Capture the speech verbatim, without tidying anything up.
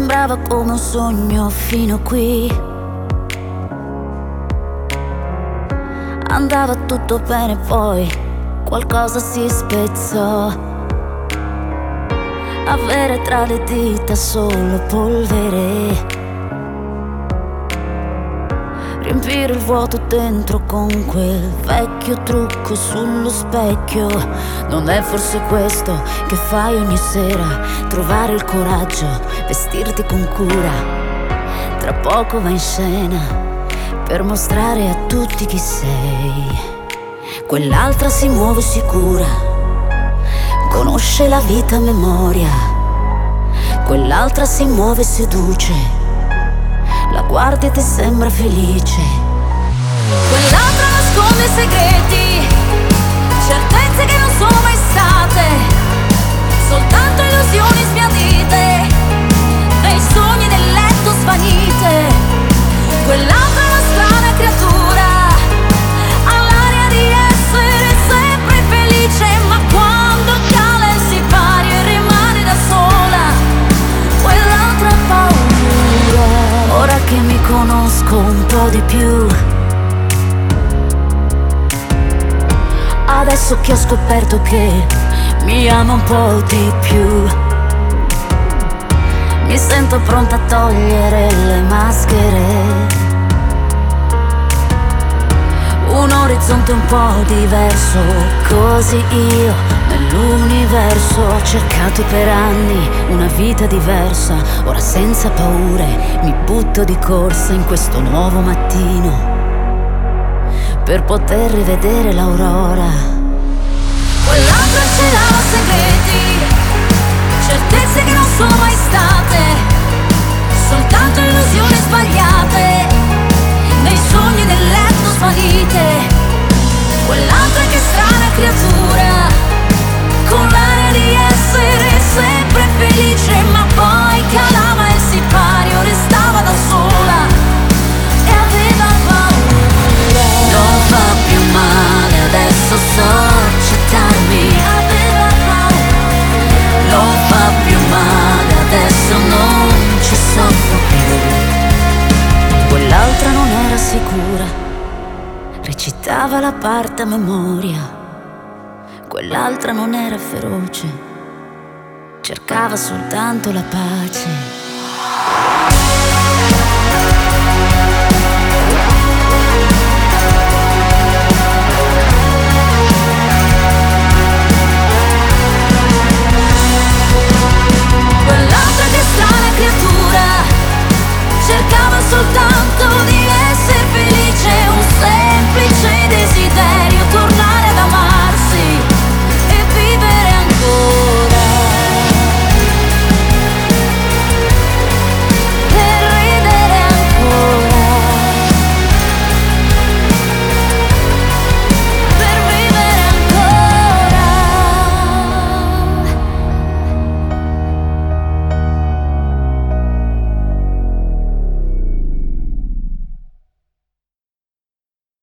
Sembrava come un sogno fino a qui. Andava tutto bene, poi qualcosa si spezzò. Avere tra le dita solo polvere, riempire il vuoto dentro con quel vecchio trucco sullo specchio. Non è forse questo che fai ogni sera? Trovare il coraggio, vestirti con cura. Tra poco vai in scena per mostrare a tutti chi sei. Quell'altra si muove sicura, conosce la vita a memoria. Quell'altra si muove e seduce, la guardi e ti sembra felice. Quell'altra nasconde segreti, certezze che non sono mai state, soltanto illusioni sbiadite, dei sogni del letto svanite. Quell'altra è una strana creatura, ha l'aria di essere sempre felice, ma quando cala il sipario e rimane da sola, quell'altra ha paura. Ora che mi conosco un po' di più, adesso che ho scoperto che mi ama un po' di più, mi sento pronta a togliere le maschere. Un orizzonte un po' diverso, così io nell'universo ho cercato per anni una vita diversa. Ora senza paure mi butto di corsa in questo nuovo mattino per poter rivedere l'aurora. Quell'altra celava segreti, certezze che non sono mai state, soltanto illusioni sbagliate, nei sogni del letto svanite. Quell'altra che strana creatura, con l'aria di essere sempre felice, ma poi calava il sipario, restava da sola e aveva paura. Non fa più male, adesso so accettarmi. Aveva paura. Non fa più male, adesso non ci soffro più. Quell'altra non era sicura, recitava la parte a memoria. Quell'altra non era feroce, cercava soltanto la pace.